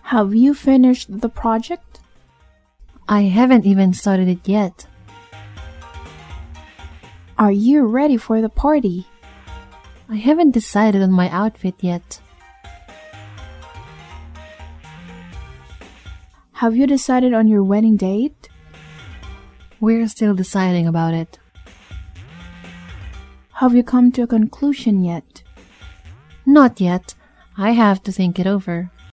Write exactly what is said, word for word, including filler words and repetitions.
Have you finished the project? I haven't even started it yet. Are you ready for the party? I haven't decided on my outfit yet. Have you decided on your wedding date? We're still deciding about it. Have you come to a conclusion yet? Not yet. I have to think it over.